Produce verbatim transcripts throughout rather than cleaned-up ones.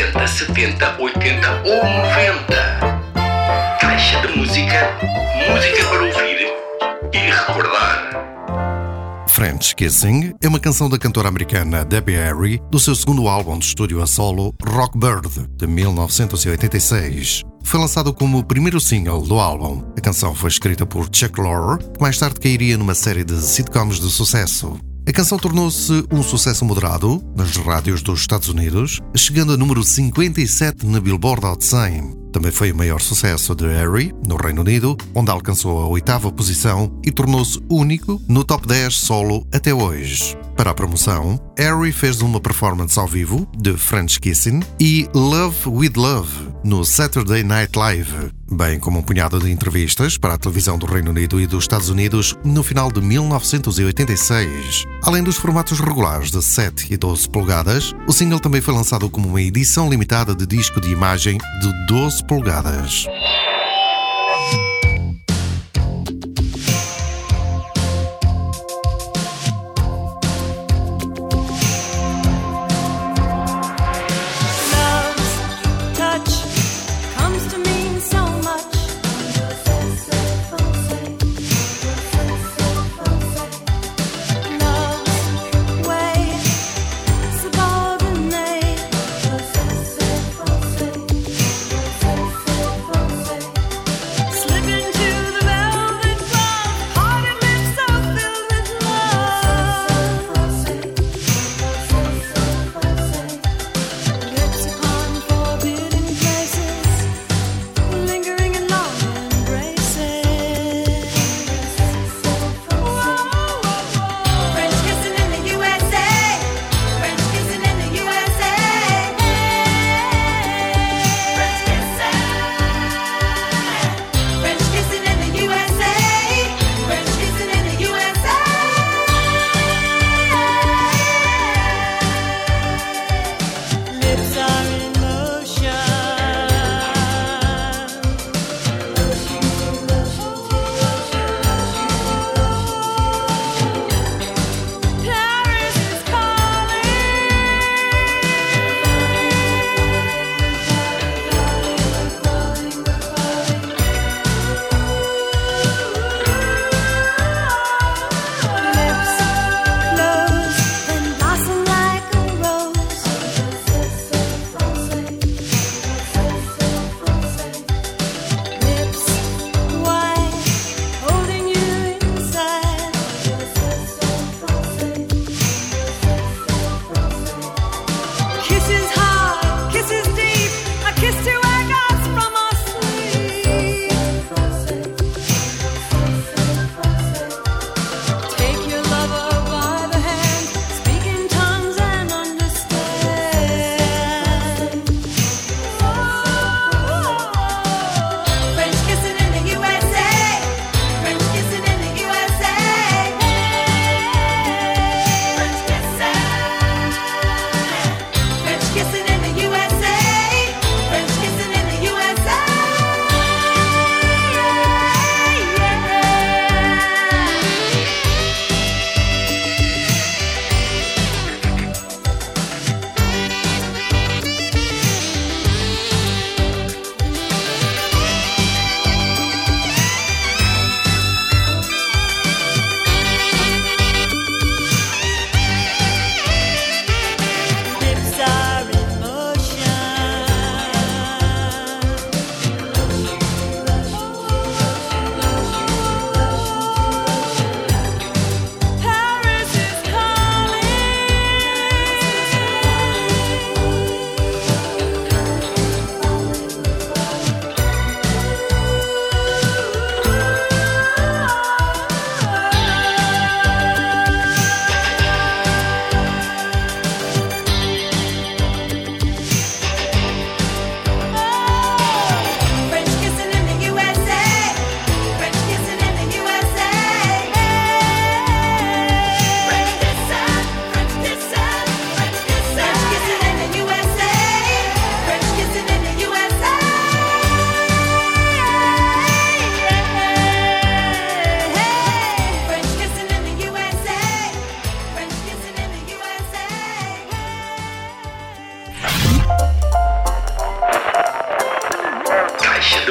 sessenta, setenta, oitenta ou noventa. Caixa de música, música para ouvir e recordar. French Kissing é uma canção da cantora americana Debbie Harry do seu segundo álbum de estúdio a solo, Rock Bird, de mil novecentos e oitenta e seis. Foi lançado como o primeiro single do álbum. A canção foi escrita por Chuck Lorre, que mais tarde cairia numa série de sitcoms de sucesso. A canção tornou-se um sucesso moderado nas rádios dos Estados Unidos, chegando a número cinquenta e sete na Billboard Hot cem. Também foi o maior sucesso de Harry no Reino Unido, onde alcançou a oitava posição e tornou-se único no top dez solo até hoje. Para a promoção, Harry fez uma performance ao vivo de French Kissing e Love with Love no Saturday Night Live, bem como um punhado de entrevistas para a televisão do Reino Unido e dos Estados Unidos no final de mil novecentos e oitenta e seis. Além dos formatos regulares de sete e doze polegadas, o single também foi lançado como uma edição limitada de disco de imagem de doze polegadas.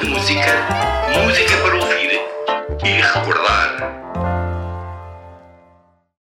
da música, música para ouvir e recordar.